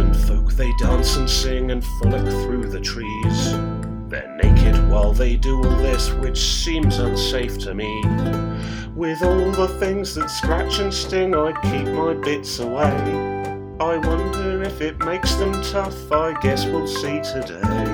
Woodland folk, they dance and sing and frolic through the trees. They're naked while they do all this, which seems unsafe to me. With all the things that scratch and sting, I'd keep my bits away. I wonder if it makes them tough, I guess we'll see today.